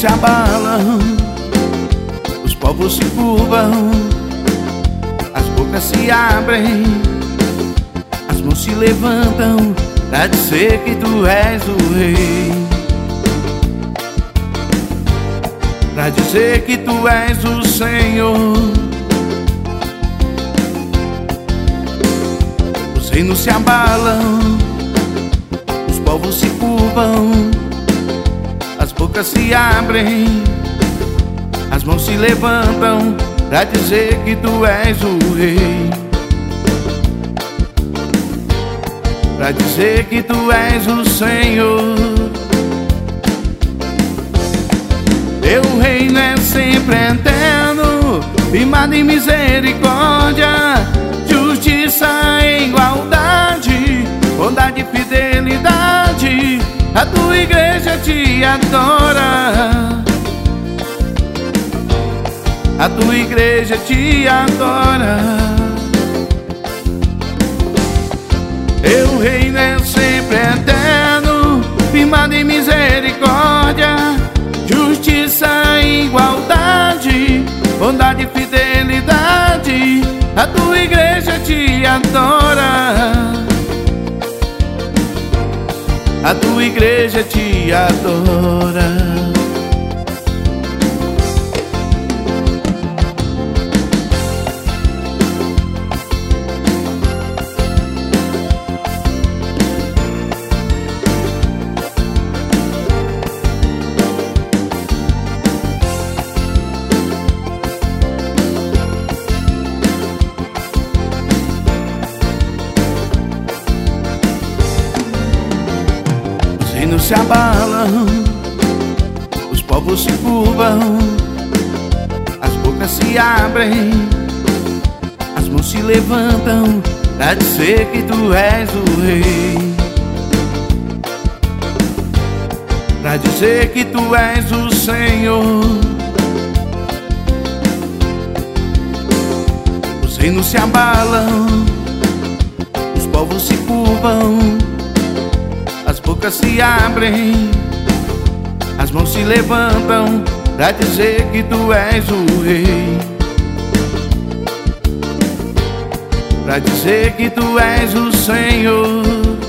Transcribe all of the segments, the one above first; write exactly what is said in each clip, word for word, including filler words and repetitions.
se abalam, os povos se curvam, as bocas se abrem, as mãos se levantam pra dizer que tu és o rei, pra dizer que tu és o Senhor. Os reinos se abalam, os povos se curvam, as bocas se abrem, as mãos se levantam pra dizer que tu és o rei, pra dizer que tu és o Senhor. Teu reino é sempre eterno, firmado em misericórdia, justiça e igualdade, bondade e fidelidade. A tua igreja te adora, a tua igreja te adora. Teu reino é sempre eterno, firmado em misericórdia, justiça e igualdade, bondade e fidelidade. A tua igreja te adora, a tua igreja te adora. Os reinos se abalam, os povos se curvam, as bocas se abrem, as mãos se levantam pra dizer que tu és o rei, pra dizer que tu és o Senhor. Os reinos se abalam, os povos se curvam, as bocas se abrem, as mãos se levantam pra dizer que tu és o rei, pra dizer que tu és o Senhor.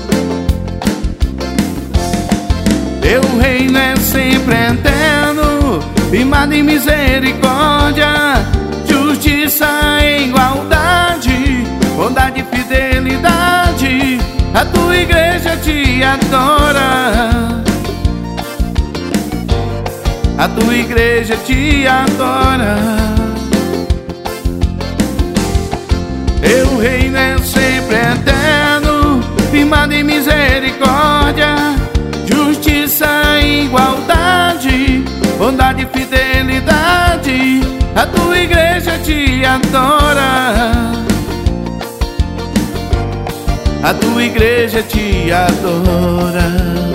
Teu reino é sempre eterno, firmado em misericórdia, justiça e igualdade, bondade e fidelidade. A tua igreja te adora, a tua igreja te adora. Teu reino é sempre eterno, firmado em misericórdia, justiça e igualdade, bondade e fidelidade. A tua igreja te adora, a tua igreja te adora.